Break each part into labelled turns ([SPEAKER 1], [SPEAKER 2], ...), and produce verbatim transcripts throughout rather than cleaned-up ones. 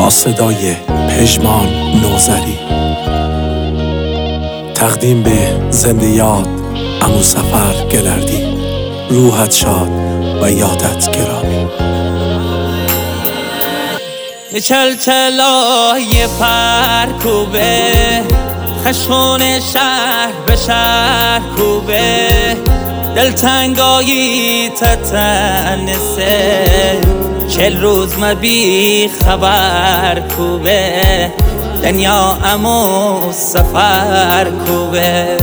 [SPEAKER 1] با صدای پژمان نوذری. تقدیم به زنده یاد عمو سفر گلردی. روحت شاد و یادت گرامی.
[SPEAKER 2] یه چلچلای پرکوبه، خشخون شهر به شهر کوبه، دلتنگایی تتنسه، چل روز ما بی خبر کوبه، دنیا امو سفر کوبه.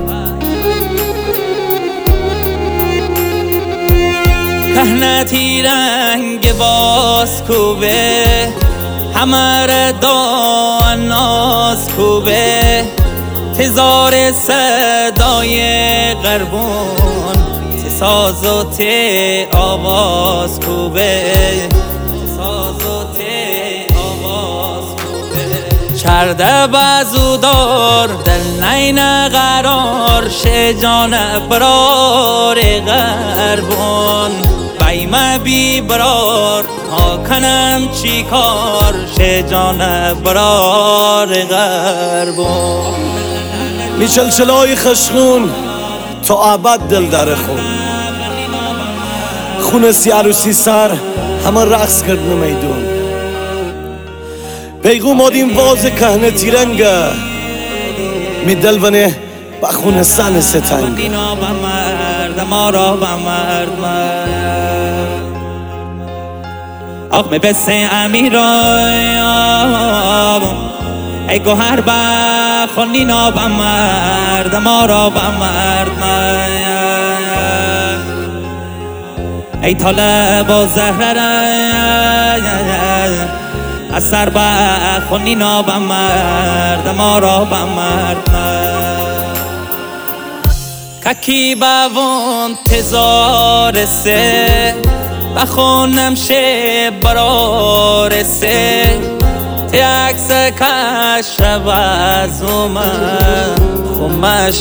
[SPEAKER 2] کهنتی رنگ باز کوبه، همه دا ناز کوبه، تزار صدای غربون، تی ساز و تی آواز کوبه، تی ساز و تی آواز کوبه. چرده بزودار دل نین قرار، شجان برار غربون، بایمه بی برار ها کنم چی کار، شجان برار غربون.
[SPEAKER 3] می چلچلای خشخون تا ابد دل در خون، خون سی عروسی سر همه رقص کرد میدون، بیگو مادیم واز کهنه تیرنگه، می دل ونه بخون سن ستنگه.
[SPEAKER 2] دینا با مرد ما را با مرد مرد آخ می بسه امیران، ای گوهر بخون دینا با مرد ما را با مرد مرد، ای طالب و زهره از سر بخون دینا با مرد ما را با مرد مرد. ککی باون تزار سه، بخونم شه برار سه، تی عکس کشف از اومد، خمش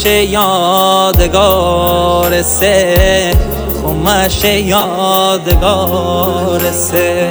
[SPEAKER 2] یادگار سه، خمش یادگار سه.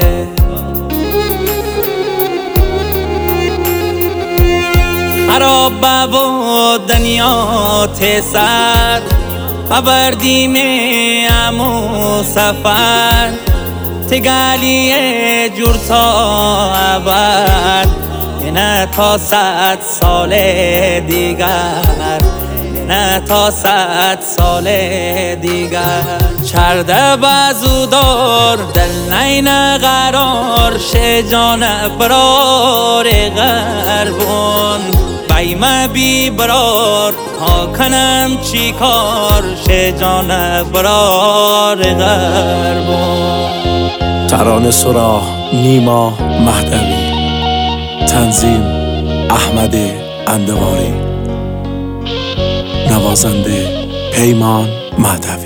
[SPEAKER 2] خراب و دنیا تسر، خبردیم امو سفر، تگالی جور تا ابد، نه تا صد سال دیگر، نه تا صد سال دیگر. چرده بزودار دل نین قرار، شجان برار غربون، بایمه بی برار ها کنم چی کار، شجان برار غربون.
[SPEAKER 1] ترانه سرا نیما مهدوی. تنظیم احمد اندواری. نوازنده پیمان مهدوی.